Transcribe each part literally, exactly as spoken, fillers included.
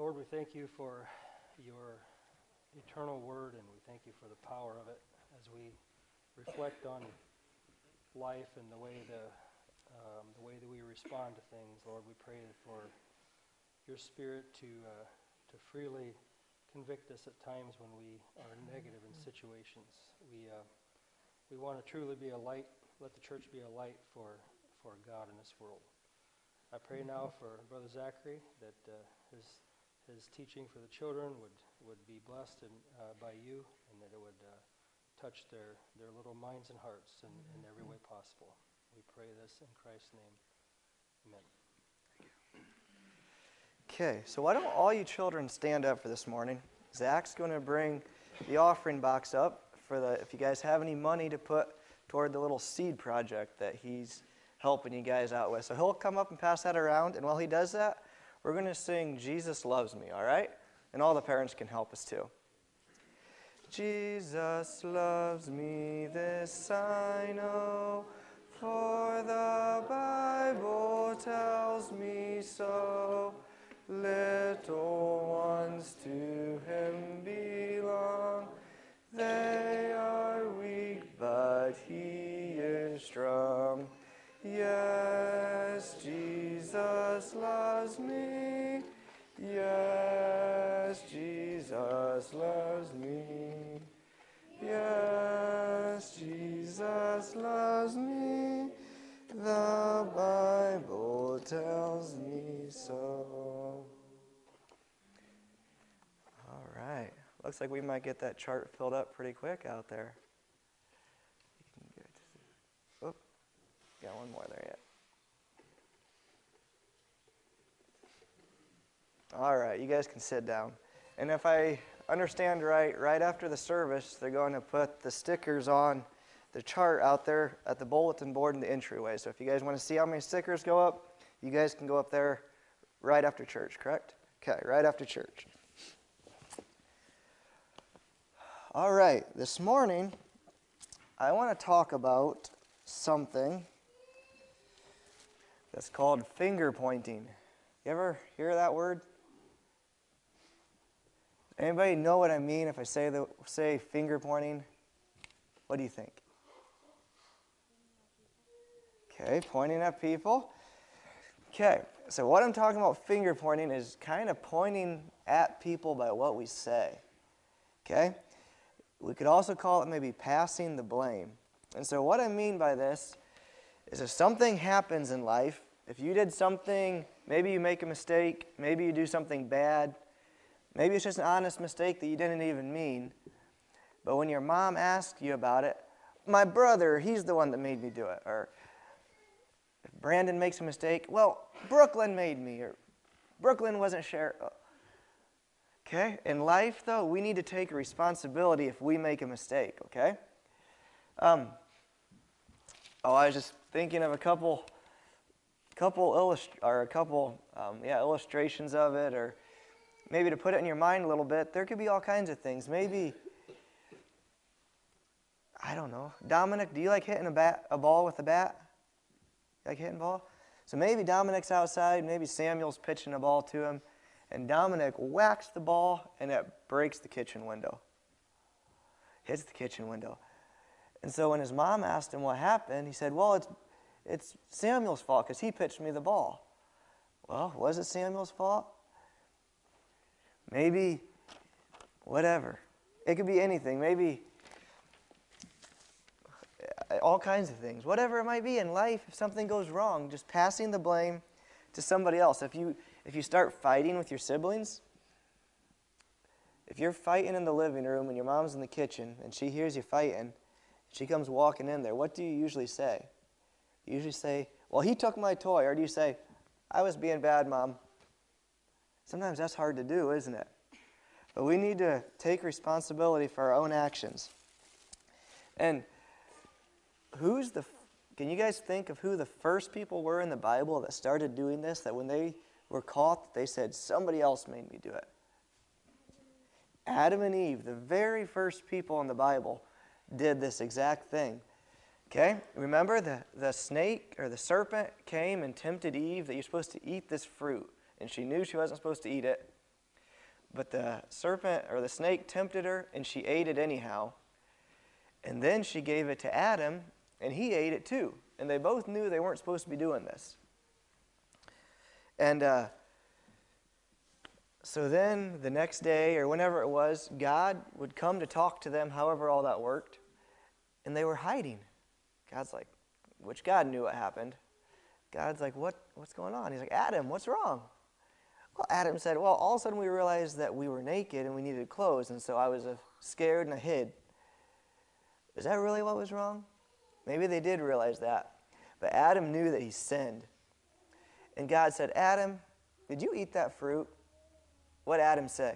Lord, we thank you for your eternal word, and we thank you for the power of it as we reflect on life and the way the um, the way that we respond to things. Lord, we pray for your Spirit to uh, to freely convict us at times when we are negative in situations. We uh, we want to truly be a light. Let the church be a light for for God in this world. I pray now for Brother Zachary that uh, his his teaching for the children would, would be blessed in, uh, by you, and that it would uh, touch their, their little minds and hearts in, in every way possible. We pray this in Christ's name. Amen. Okay, so why don't all you children stand up for this morning? Zach's going to bring the offering box up for the, if you guys have any money to put toward the little seed project that he's helping you guys out with. So he'll come up and pass that around, and while he does that, we're going to sing Jesus Loves Me, all right? And all the parents can help us too. Jesus loves me, this I know, for the Bible tells me so. Little ones to him belong. They are weak, but he is strong. Yes, Jesus loves me. Yes, Jesus loves me. Yes, Jesus loves me. The Bible tells me so. All right. Looks like we might get that chart filled up pretty quick out there. Oh, got one more there yet. All right, you guys can sit down. And if I understand right, right after the service, they're going to put the stickers on the chart out there at the bulletin board in the entryway. So if you guys want to see how many stickers go up, you guys can go up there right after church, correct? Okay, right after church. All right, this morning, I want to talk about something that's called finger pointing. You ever hear that word? Anybody know what I mean if I say the say finger pointing? What do you think? Okay, pointing at people. Okay, so what I'm talking about finger pointing is kind of pointing at people by what we say. Okay? We could also call it maybe passing the blame. And so what I mean by this is if something happens in life, if you did something, maybe you make a mistake, maybe you do something bad, maybe it's just an honest mistake that you didn't even mean, but when your mom asks you about it, my brother, he's the one that made me do it. Or if Brandon makes a mistake, well, Brooklyn made me, or Brooklyn wasn't sure. Okay? In life, though, we need to take responsibility if we make a mistake, okay? Um, oh, I was just thinking of a couple, couple illust or a couple, um, yeah, illustrations of it, or maybe to put it in your mind a little bit. There could be all kinds of things. Maybe, I don't know. Dominic, do you like hitting a bat, a ball with a bat? You like hitting a ball? So maybe Dominic's outside. Maybe Samuel's pitching a ball to him, and Dominic whacks the ball, and it breaks the kitchen window. Hits the kitchen window. And so when his mom asked him what happened, he said, well, it's, it's Samuel's fault because he pitched me the ball. Well, was it Samuel's fault? Maybe, whatever. It could be anything. Maybe all kinds of things. Whatever it might be in life, if something goes wrong, just passing the blame to somebody else. If you, if you start fighting with your siblings, if you're fighting in the living room and your mom's in the kitchen and she hears you fighting, she comes walking in there, what do you usually say? You usually say, well, he took my toy. Or do you say, I was being bad, Mom? Sometimes that's hard to do, isn't it? But we need to take responsibility for our own actions. And who's the, can you guys think of who the first people were in the Bible that started doing this, that when they were caught, they said, somebody else made me do it? Adam and Eve, the very first people in the Bible, did this exact thing. Okay? Remember the, the snake or the serpent came and tempted Eve that you're supposed to eat this fruit. And she knew she wasn't supposed to eat it. but the serpent or the snake tempted her, and she ate it anyhow. And then she gave it to Adam, and he ate it too. And they both knew they weren't supposed to be doing this. And uh, so then the next day, or whenever it was, God would come to talk to them, however all that worked, and they were hiding. God's like, which God knew what happened. God's like, what, what's going on? He's like, Adam, what's wrong? Well, Adam said, well, all of a sudden we realized that we were naked and we needed clothes, and so I was uh, scared and I hid. Is that really what was wrong? Maybe they did realize that. But Adam knew that he sinned. And God said, Adam, did you eat that fruit? What did Adam say?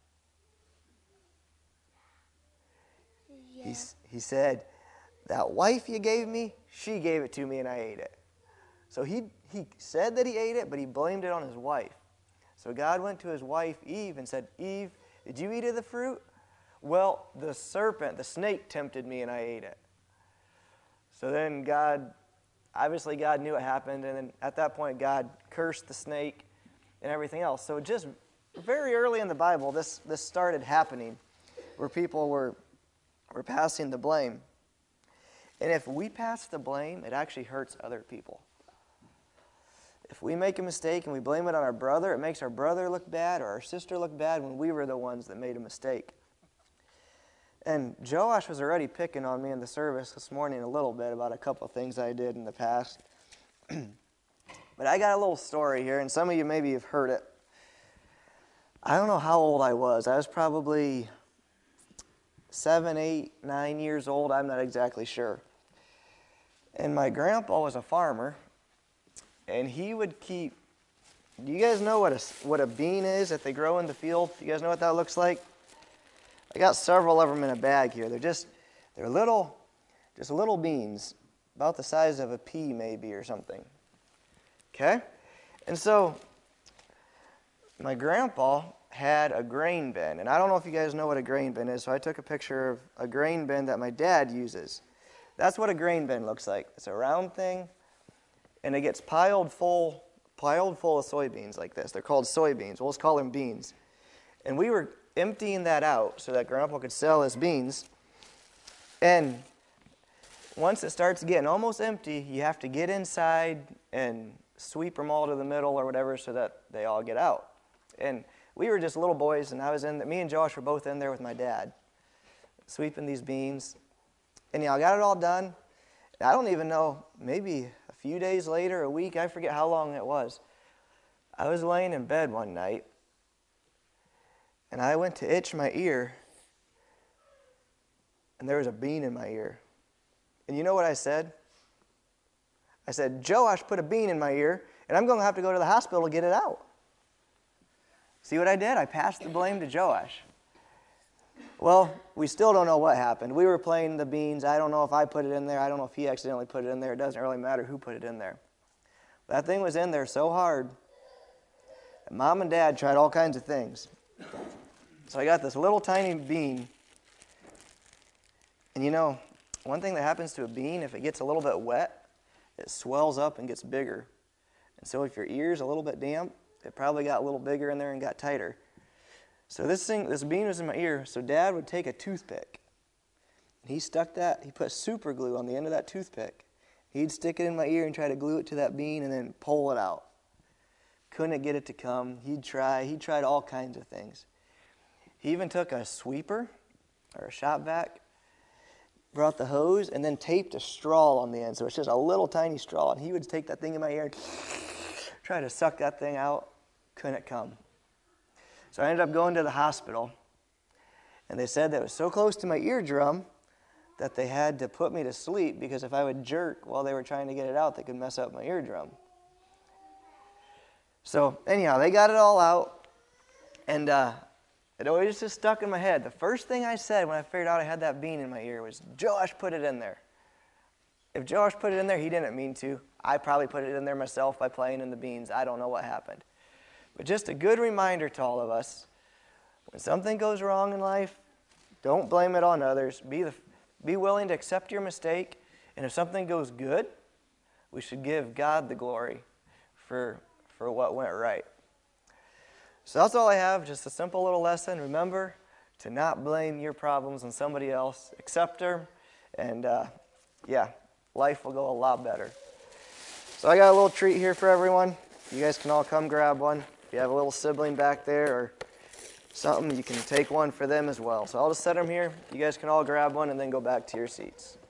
Yeah. He, he said, that wife you gave me, she gave it to me and I ate it. So he, he said that he ate it, but he blamed it on his wife. So God went to his wife, Eve, and said, Eve, did you eat of the fruit? Well, the serpent, the snake tempted me and I ate it. So then God, obviously God knew what happened, and then at that point God cursed the snake and everything else. So just very early in the Bible, this, this started happening where people were, were passing the blame. And if we pass the blame, it actually hurts other people. If we make a mistake and we blame it on our brother, it makes our brother look bad or our sister look bad when we were the ones that made a mistake. And Joash was already picking on me in the service this morning a little bit about a couple of things I did in the past. But I got a little story here, and some of you maybe have heard it. I don't know how old I was. I was probably seven, eight, nine years old. I'm not exactly sure. And my grandpa was a farmer, and he would keep, do you guys know what a, what a bean is that they grow in the field? Do you guys know what that looks like? I got several of them in a bag here. They're just, they're little, just little beans, about the size of a pea maybe or something. Okay? And so, my grandpa had a grain bin, and I don't know if you guys know what a grain bin is, so I took a picture of a grain bin that my dad uses. That's what a grain bin looks like. It's a round thing, and it gets piled full, piled full of soybeans like this. They're called soybeans. We'll just call them beans. And we were emptying that out so that Grandpa could sell his beans. And once it starts getting almost empty, you have to get inside and sweep them all to the middle or whatever so that they all get out. And we were just little boys, and I was in. The, me and Josh were both in there with my dad, sweeping these beans. And yeah, I got it all done. I don't even know, maybe a few days later, a week, I forget how long it was. I was laying in bed one night, and I went to itch my ear, and there was a bean in my ear. And you know what I said? I said, Joash put a bean in my ear, and I'm going to have to go to the hospital to get it out. See what I did? I passed the blame to Joash. Well, we still don't know what happened. We were playing the beans. I don't know if I put it in there. I don't know if he accidentally put it in there. It doesn't really matter who put it in there. That thing was in there so hard. And Mom and Dad tried all kinds of things. So I got this little tiny bean. And you know, one thing that happens to a bean, if it gets a little bit wet, it swells up and gets bigger. And so if your ear's a little bit damp, it probably got a little bigger in there and got tighter. So this thing, this bean was in my ear, so Dad would take a toothpick. And he stuck that, he put super glue on the end of that toothpick. He'd stick it in my ear and try to glue it to that bean and then pull it out. Couldn't get it to come. He'd try, he tried all kinds of things. He even took a sweeper or a shop vac, brought the hose, and then taped a straw on the end. So it's just a little tiny straw. And he would take that thing in my ear and try to suck that thing out. Couldn't come. So I ended up going to the hospital. And they said that it was so close to my eardrum that they had to put me to sleep because if I would jerk while they were trying to get it out, they could mess up my eardrum. So anyhow, they got it all out. And uh, it always just stuck in my head. The first thing I said when I figured out I had that bean in my ear was, Josh put it in there. If Josh put it in there, he didn't mean to. I probably put it in there myself by playing in the beans. I don't know what happened. But just a good reminder to all of us, when something goes wrong in life, don't blame it on others. Be, the, be willing to accept your mistake. And if something goes good, we should give God the glory for, for what went right. So that's all I have, just a simple little lesson. Remember to not blame your problems on somebody else. Accept them, and uh, yeah, life will go a lot better. So I got a little treat here for everyone. You guys can all come grab one. If you have a little sibling back there or something, you can take one for them as well. So I'll just set them here. You guys can all grab one and then go back to your seats.